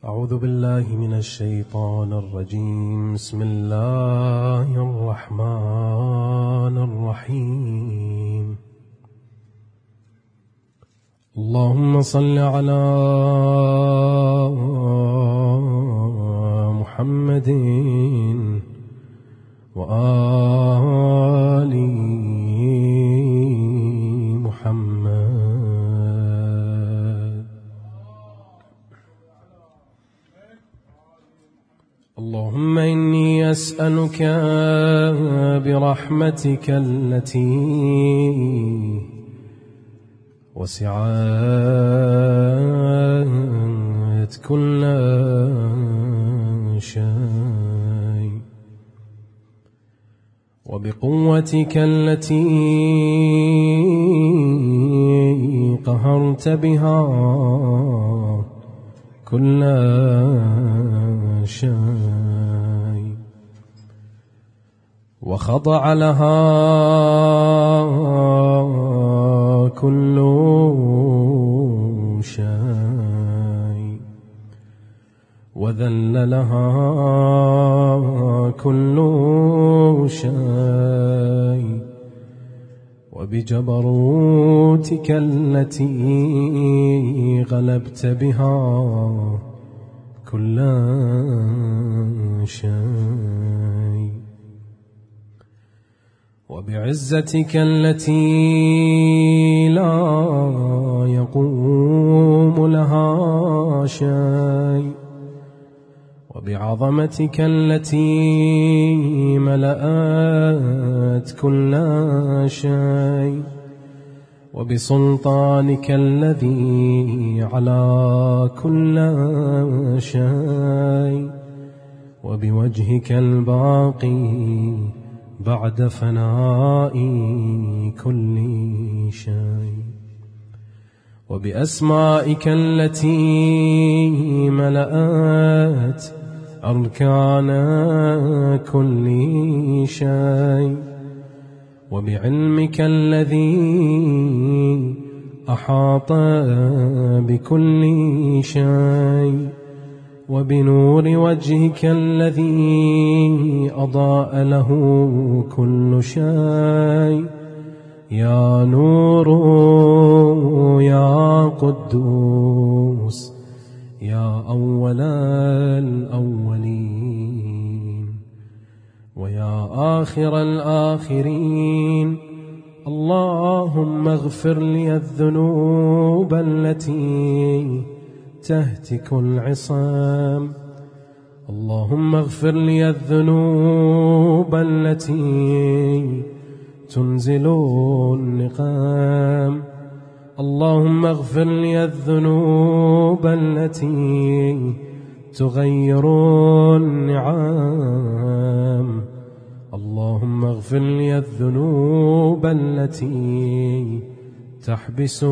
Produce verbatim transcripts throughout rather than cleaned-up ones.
أعوذ بالله من الشيطان الرجيم. بسم الله الرحمن الرحيم. اللهم صل على محمد وآل محمد. اللهم إني أسألك برحمتك التي وسعت كل شيء، وبقوتك التي قهرت بها كل شيء، وخضع لها كل شيء، وذل لها كل شيء، وبجبروتك التي غلبت بها كل شيء، وبعزتك التي لا يقوم لها شيء، وبعظمتك التي ملأت كل شيء، وبسلطانك الذي على كل شيء، وبوجهك الباقي بعد فناء كل شيء، وبأسمائك التي ملأت أركان كل شيء، وبعلمك الذي أحاط بكل شيء، وبنور وجهك الذي أضاء له كل شيء. يا نور يا قدوس يا أول الأولين ويا آخر الآخرين. اللهم اغفر لي الذنوب التي تهتك العصام، اللهم اغفر لي الذنوب التي تنزل النقام، اللهم اغفر لي الذنوب التي تغير النعام، اللهم اغفر لي الذنوب التي تحبس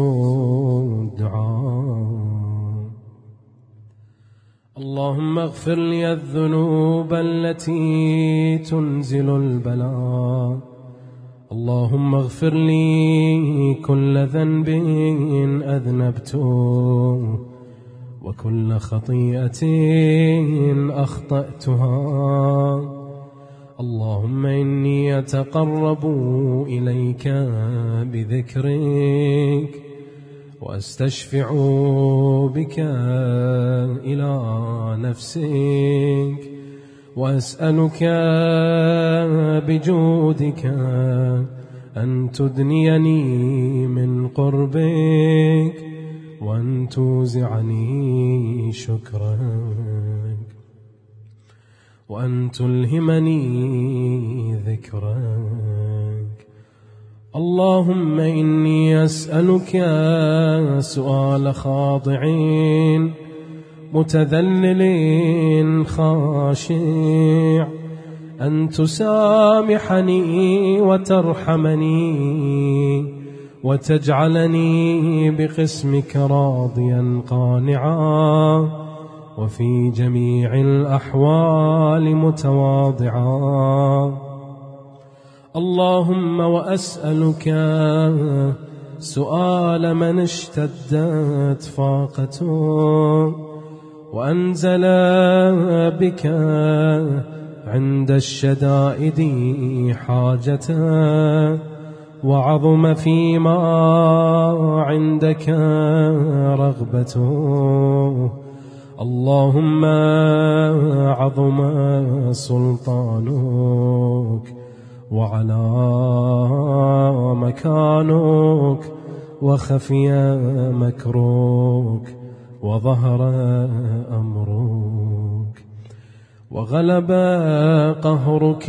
الدعاء، اللهم اغفر لي الذنوب التي تنزل البلاء، اللهم اغفر لي كل ذنب أذنبته وكل خطيئة أخطأتها. اللهم إني أتقرب إليك بذكرك، وأستشفع بك إلى نفسك، وأسألك بجودك أن تدنيني من قربك، وأن توزعني شكرك، وأن تلهمني ذكرك. اللهم إني أسألك سؤال خاضع متذلل خاشع، أن تسامحني وترحمني، وتجعلني بقسمك راضيا قانعا، وفي جميع الأحوال متواضعا. اللهم وأسألك سؤال من اشتدت فاقته، وأنزل بك عند الشدائد حاجته، وعظم فيما عندك رغبته. اللهم عظم سلطانك، وعلى مكانك، وخفي مكرك، وظهر أمرك، وغلب قهرك،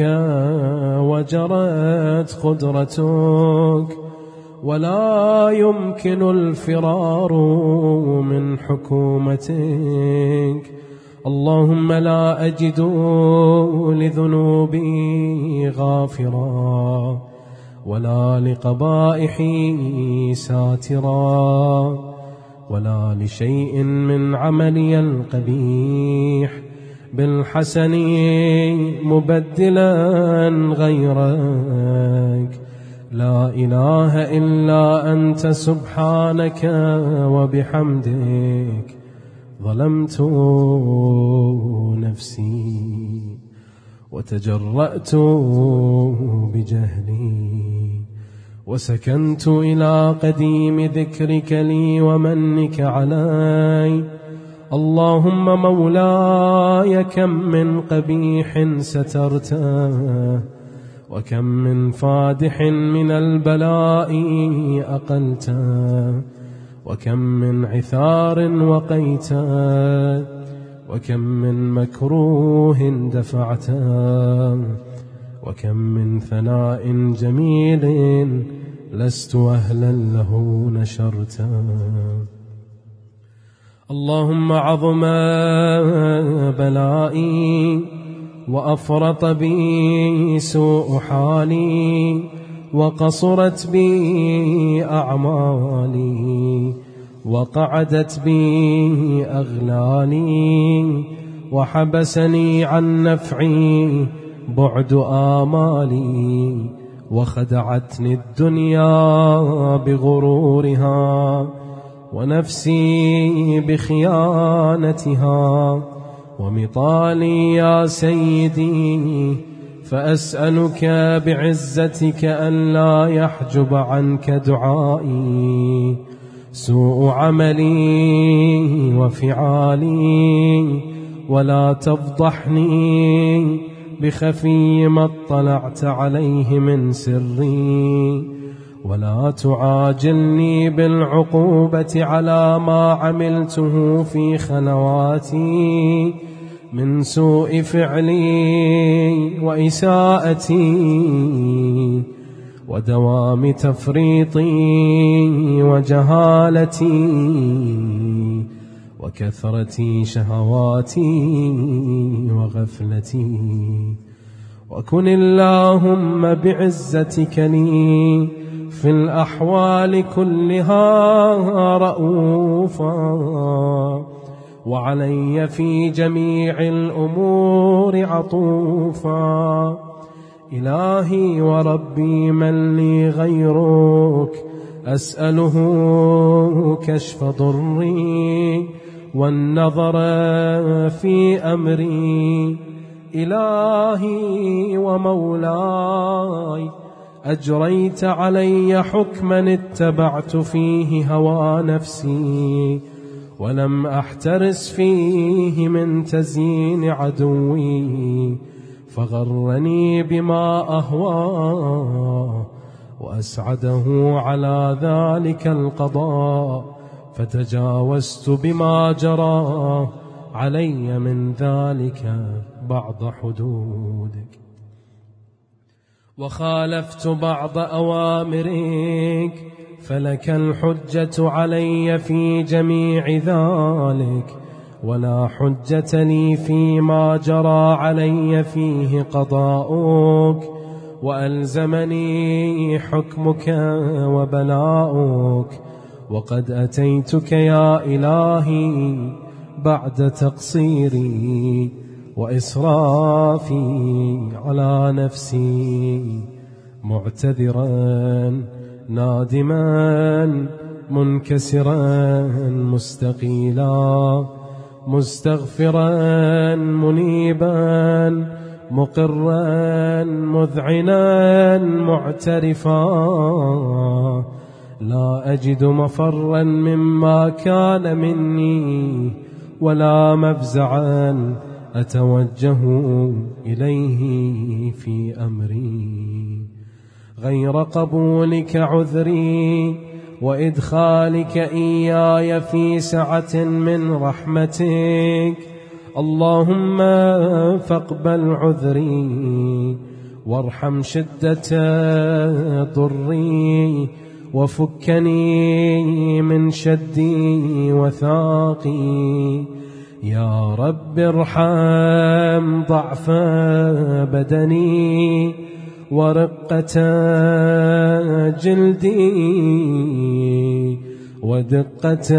وجرت قدرتك، ولا يمكن الفرار من حكومتك. اللهم لا أجد لذنوبي غافرا، ولا لقبائحي ساترا، ولا لشيء من عملي القبيح بالحسن مبدلا غيرك. لا إله إلا أنت سبحانك وبحمدك ظلمت نفسي، وتجرأت بجهلي، وسكنت إلى قديم ذكرك لي ومنك علي. اللهم مولاي كم من قبيح سترته، وكم من فادح من البلاء أقلته، وكم من عثار وقيته، وكم من مكروه دفعته، وكم من ثناء جميل لست أهلا له نشرته. اللهم عظم بلائي، وأفرط بي سوء حالي، وقصرت بي أعمالي، وقعدت بي أغلالي، وحبسني عن نفعي بعد آمالي، وخدعتني الدنيا بغرورها، ونفسي بخيانتها، ومطالي يا سيدي. فأسألك بعزتك أن لا يحجب عنك دعائي سوء عملي وفعالي، ولا تفضحني بخفي ما اطلعت عليه من سري، ولا تعاجلني بالعقوبة على ما عملته في خلواتي من سوء فعلي وإساءتي، ودوام تفريطي وجهالتي، وكثرة شهواتي وغفلتي. وكن اللهم بعزتك لي في الأحوال كلها رؤوفا، وعلي في جميع الأمور عطوفا. إلهي وربي من لي غيرك، أسأله كشف ضري والنظر في أمري. إلهي ومولاي، أجريت علي حكما اتبعت فيه هوى نفسي، ولم أحترس فيه من تزيين عدوي، فغرني بما أهواه، وأسعده على ذلك القضاء، فتجاوزت بما جرى علي من ذلك بعض حدودك، وخالفت بعض أوامرك، فلك الحجة علي في جميع ذلك، ولا حجة لي فيما جرى علي فيه قضاؤك، وألزمني حكمك وبلاؤك. وقد أتيتك يا إلهي بعد تقصيري وإسرافي على نفسي، معتذرا نادما منكسرا مستقيلا، مستغفرا منيبا مقرا مذعنا معترفا، لا أجد مفرا مما كان مني ولا مفزعا أتوجه إليه في أمري غير قبولك عذري وإدخالك إياي في سعة من رحمتك. اللهم فاقبل عذري وارحم شدة ضري وفكني من شدي وثاقي. يا رب ارحم ضعف بدني ورقة جلدي ودقة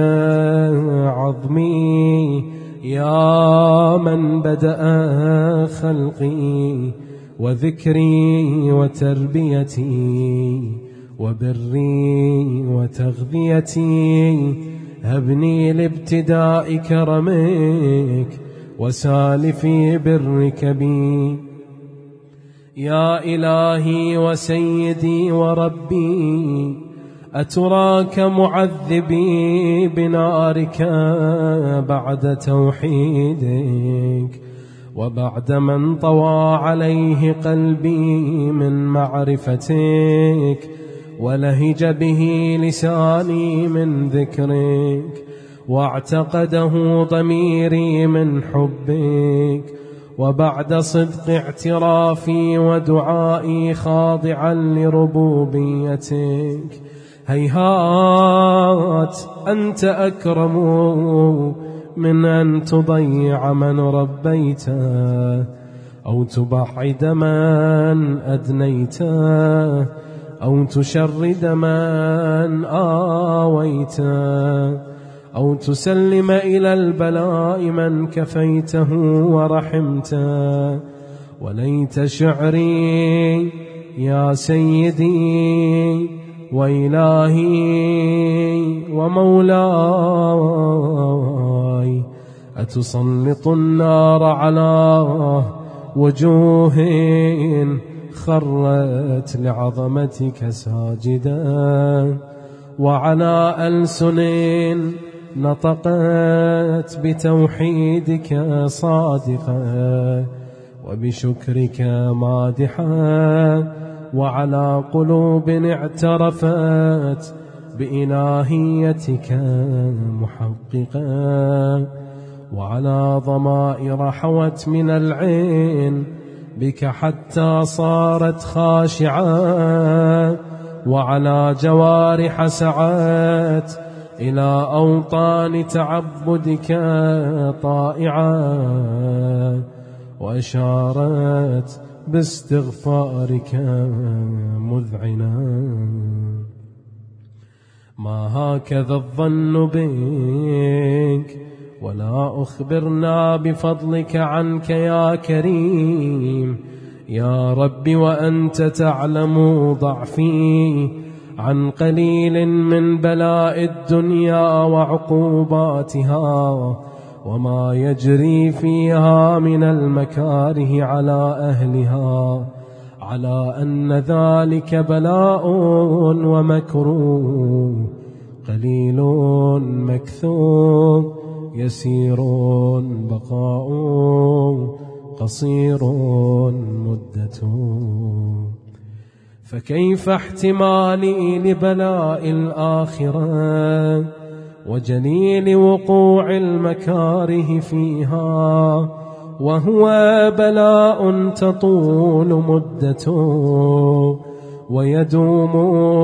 عظمي، يا من بدأ خلقي وذكري وتربيتي وبري وتغذيتي. هبني لابتداء كرمك وسالفي برك بي. يا إلهي وسيدي وربي، أتراك معذبي بنارك بعد توحيدك وبعد من طوى عليه قلبي من معرفتك ولهج به لساني من ذكرك واعتقده ضميري من حبك، وبعد صدق اعترافي ودعائي خاضعا لربوبيتك. هيهات أنت أكرم من أن تضيع من ربيته أو تبعد من أدنيته أو تشرد من آويته أو تسلم إلى البلاء من كفيته ورحمته. وليت شعري يا سيدي وإلهي ومولاي، أتسلط النار على وجوه خرت لعظمتك ساجدا وعلى ألسن نطقت بتوحيدك صادقة وبشكرك مادحة، وعلى قلوب اعترفت بإلهيتك محققة، وعلى ضمائر حوت من العين بك حتى صارت خاشعة، وعلى جوارح سعت إلى أوطان تعبدك طائعة، وأشارت باستغفارك مذعنا. ما هكذا الظن بك ولا أخبرنا بفضلك عنك يا كريم يا رب، وأنت تعلم ضعفي عن قليل من بلاء الدنيا وعقوباتها وما يجري فيها من المكاره على أهلها، على أن ذلك بلاء ومكروه قليل مكثور يسير بقاء قصير مدته. فكيف احتمالي لبلاء الآخرة وجليل وقوع المكاره فيها وهو بلاء تطول مدته ويدوم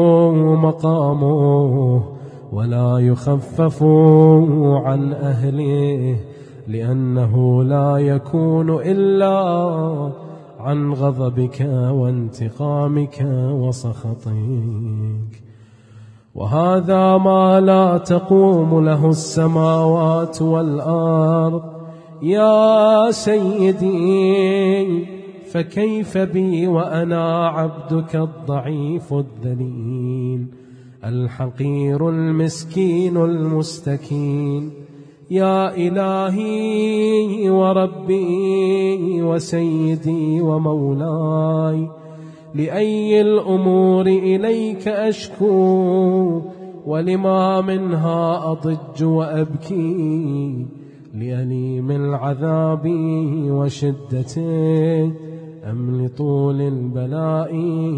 مقامه ولا يخفف عن أهله، لأنه لا يكون إلا عن غضبك وانتقامك وسخطك. وهذا ما لا تقوم له السماوات والأرض يا سيدي، فكيف بي وأنا عبدك الضعيف الذليل الحقير المسكين المستكين؟ يا إلهي وربي وسيدي ومولاي، لأي الأمور إليك أشكو، ولما منها أضج وأبكي، لأليم العذاب وشدته أم لطول البلاء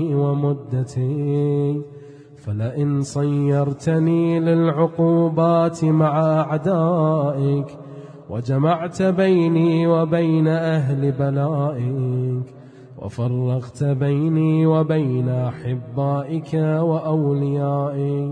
ومدته. فلئن صيرتني للعقوبات مع أعدائك، وجمعت بيني وبين أهل بلائك، وفرقت بيني وبين أحبائك وأوليائك،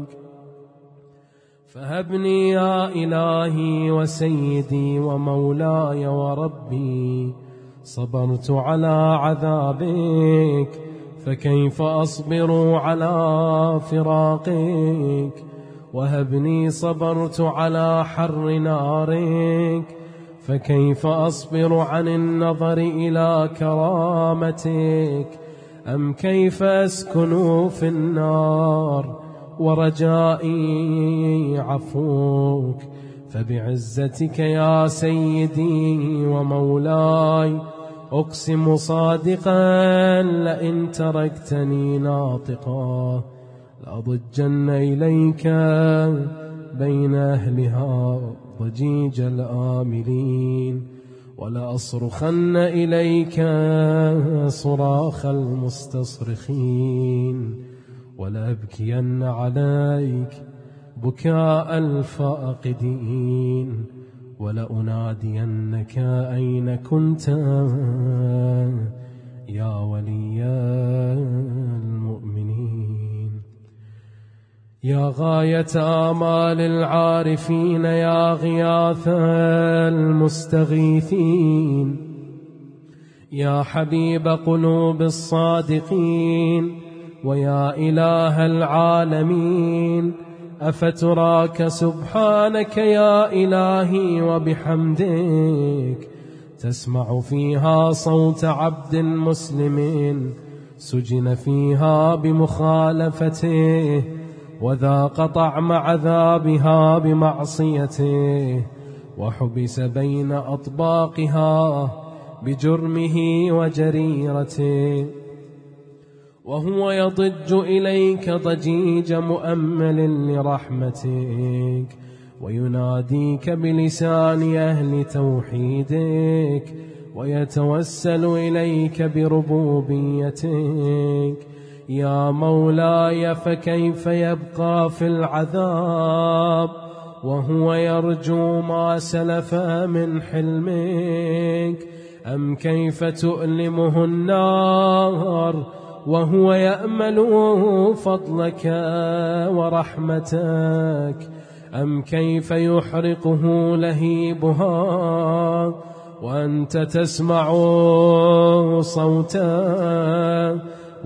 فهبني يا إلهي وسيدي ومولاي وربي. صبرت على عذابك، فكيف أصبر على فراقك؟ وهبني صبرت على حر نارك، فكيف أصبر عن النظر إلى كرامتك؟ أم كيف أسكن في النار ورجائي عفوك؟ فبعزتك يا سيدي ومولاي أقسم صادقا، لئن تركتني ناطقا لأضجن إليك بين أهلها ضجيج الآملين، ولأصرخن إليك صراخ المستصرخين، ولأبكين عليك بكاء الفاقدين، ولأنادينك أين كنت يا ولي المؤمنين. يا غاية آمال العارفين، يا غياث المستغيثين، يا حبيب قلوب الصادقين، ويا إله العالمين، أفتراك سبحانك يا إلهي وبحمدك تسمع فيها صوت عبد مسلم سجن فيها بمخالفته، وذاق طعم عذابها بمعصيته، وحبس بين أطباقها بجرمه وجريرته، وهو يضج إليك ضجيج مؤمل لرحمتك، ويناديك بلسان أهل توحيدك، ويتوسل إليك بربوبيتك. يا مولاي فكيف يبقى في العذاب وهو يرجو ما سلف من حلمك؟ أم كيف تؤلمه النار وهو يأمل فضلك ورحمتك؟ أم كيف يحرقه لهيبها وأنت تسمع صوتا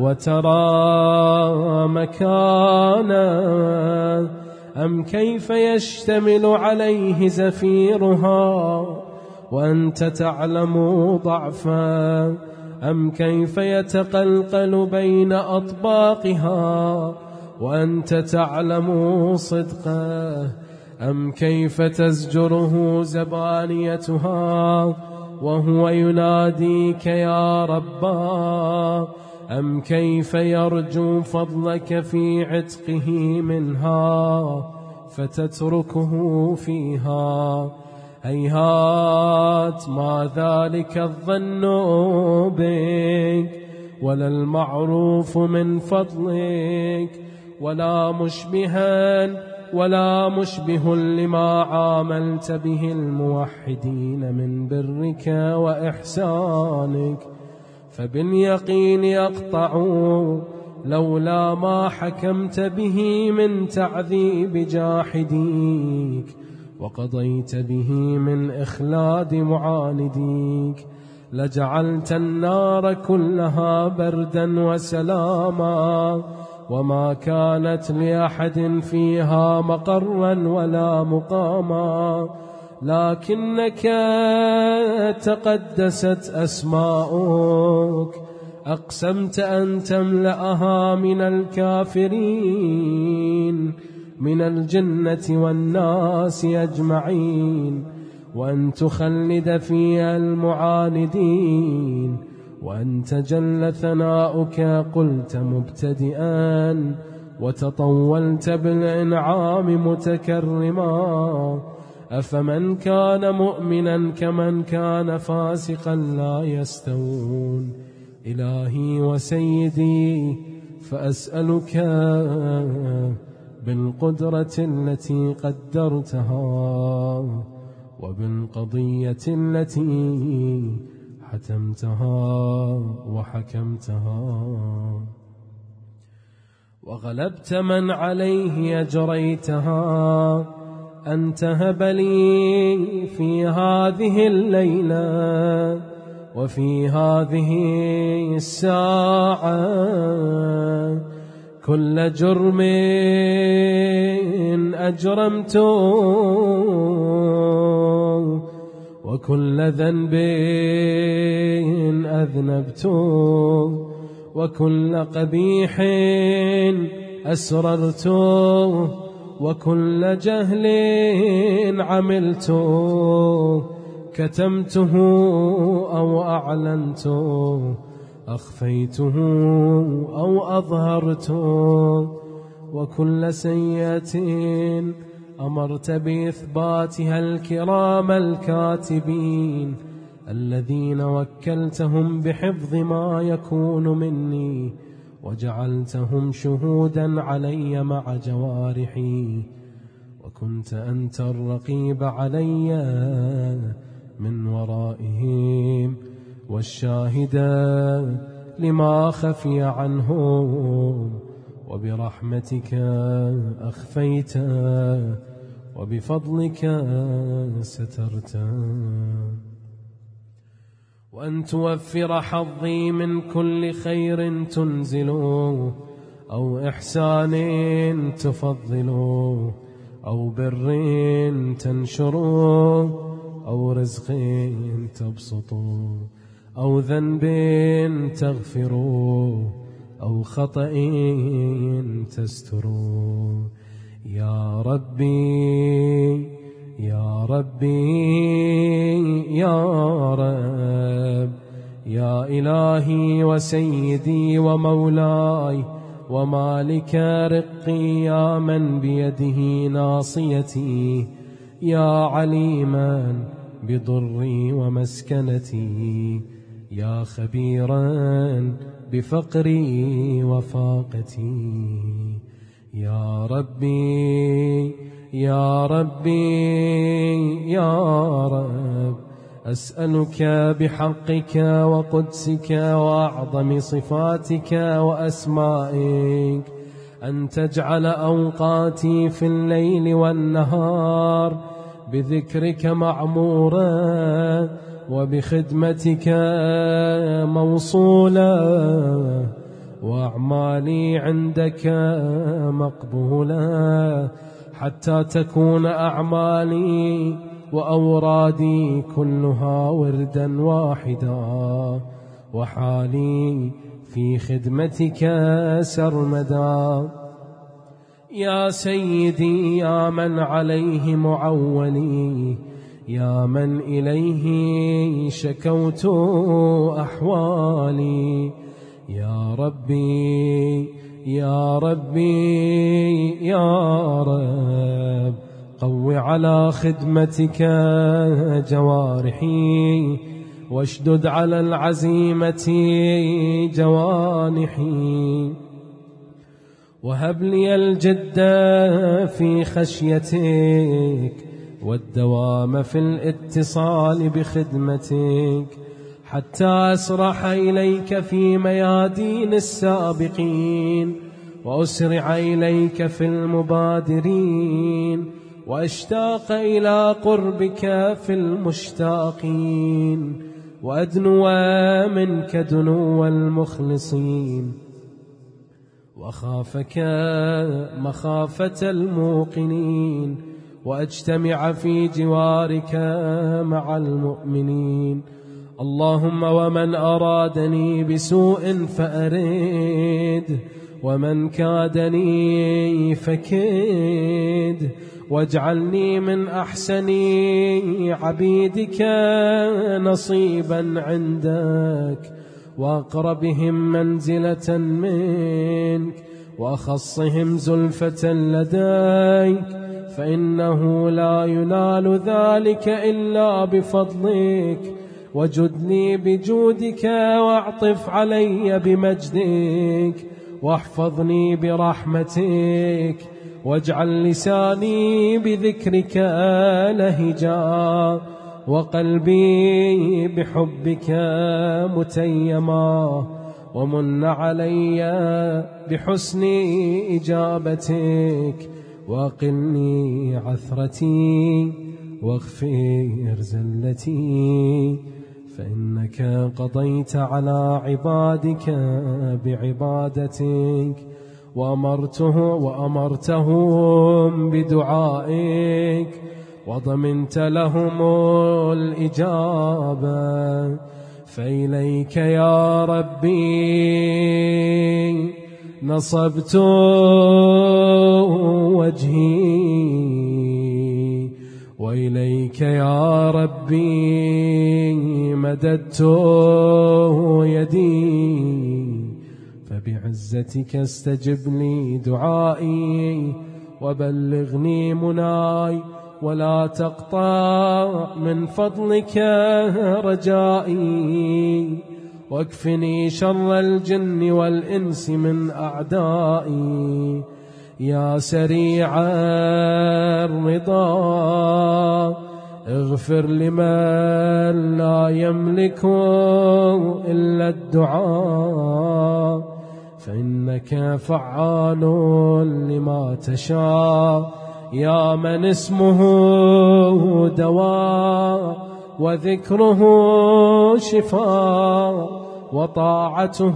وترى مكانا؟ أم كيف يشتمل عليه زفيرها وأنت تعلم ضعفا؟ أم كيف يتقلقل بين أطباقها وأنت تعلم صدقه؟ أم كيف تزجره زبانيتها وهو يناديك يا ربا؟ أم كيف يرجو فضلك في عتقه منها فتتركه فيها؟ هيهات ما ذلك الظن بك، ولا المعروف من فضلك، ولا مشبها ولا مشبه لما عاملت به الموحدين من برك وإحسانك. فباليقين يقطع لولا ما حكمت به من تعذيب جاحديك، وقضيت به من إخلاد معانديك، لجعلت النار كلها بردا وسلاما، وما كانت لأحد فيها مقرا ولا مقاما. لكنك تقدست أسماؤك، أقسمت أن تملأها من الكافرين من الجنة والناس أجمعين، وأن تخلد فيها المعاندين، وأنت جل ثناؤك قلت مبتدئا وتطولت بالإنعام متكرما. أفمن كان مؤمنا كمن كان فاسقا لا يستوون. إلهي وسيدي فأسألك بالقدرة التي قدرتها وبالقضية التي حتمتها وحكمتها وغلبت من عليه أجريتها، أن تهب لي في هذه الليلة وفي هذه الساعة كل جرم أجرمت وكل ذنب أذنبت وكل قبيح أسررت وكل جهل عملت كتمته أو أعلنت أخفيته أو أظهرت، وكل سيئة أمرت بإثباتها الكرام الكاتبين الذين وكلتهم بحفظ ما يكون مني وجعلتهم شهودا علي مع جوارحي، وكنت أنت الرقيب علي من ورائهم والشاهد لما خفي عنهم، وبرحمتك أخفيت وبفضلك سترت، وأن توفر حظي من كل خير تنزل أو إحسان تفضل أو بر تنشر أو رزق تبسط أو ذنب تغفر أو خطأ تستر. يا ربي يا ربي يا رب يا إلهي وسيدي ومولاي ومالك رقي، يا من بيده ناصيتي، يا عليما بضري ومسكنتي، يا خبيرا بفقري وفاقتي. يا ربي يا ربي يا رب أسألك بحقك وقدسك وأعظم صفاتك وأسمائك أن تجعل أوقاتي في الليل والنهار بذكرك معمورا وبخدمتك موصولا، وأعمالي عندك مقبولا، حتى تكون أعمالي وأورادي كلها وردا واحدا، وحالي في خدمتك سرمدا. يا سيدي يا من عليه معولي، يا من إليه شكوت أحوالي، يا ربي يا ربي يا رب قو على خدمتك جوارحي واشدد على العزيمة جوانحي، وهب لي الجد في خشيتك والدوام في الاتصال بخدمتك، حتى أسرح إليك في ميادين السابقين وأسرع إليك في المبادرين، وأشتاق إلى قربك في المشتاقين، وأدنو منك دنو المخلصين، وأخافك مخافة الموقنين، وأجتمع في جوارك مع المؤمنين. اللهم ومن أرادني بسوء فأرد، ومن كادني فكيد، واجعلني من أحسن عبيدك نصيبا عندك، وأقربهم منزلة منك، وأخصهم زلفة لديك، فإنه لا ينال ذلك إلا بفضلك. وجد لي بجودك، واعطف علي بمجدك، واحفظني برحمتك، واجعل لساني بذكرك لهجا، وقلبي بحبك متيما، ومن علي بحسن إجابتك، وقلني عثرتي واغفر زلتي، فإنك قضيت على عبادك بعبادتك، وأمرته وأمرتهم بدعائك، وضمنت لهم الإجابة. فإليك يا ربي نصبت وجهي، وإليك يا ربي مددت يدي، فبعزتك استجب لي دعائي، وبلغني مناي، ولا تقطع من فضلك رجائي، واكفني شر الجن والإنس من أعدائي. يا سريع الرضا اغفر لمن لا يملك إلا الدعاء، فإنك فعال لما تشاء. يا من اسمه دواء، وذكره شفاء، وطاعته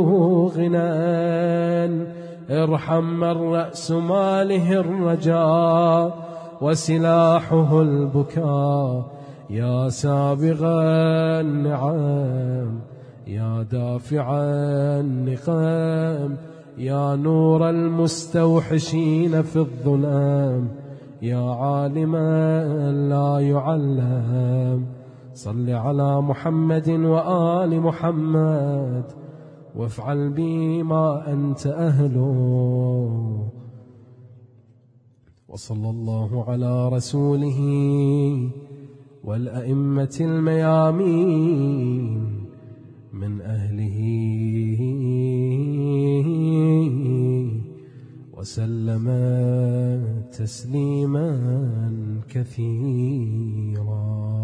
غنى، ارحم من رأس ماله الرجاء، وسلاحه البكاء. يا سابغ النعم، يا دافع النقام، يا نور المستوحشين في الظلام، يا عالما لا يعلم. صل على محمد وآل محمد، وافعل بي ما أنت أهله. وصلى الله على رسوله والأئمة الميامين من أهله وسلم تسليما كثيرا.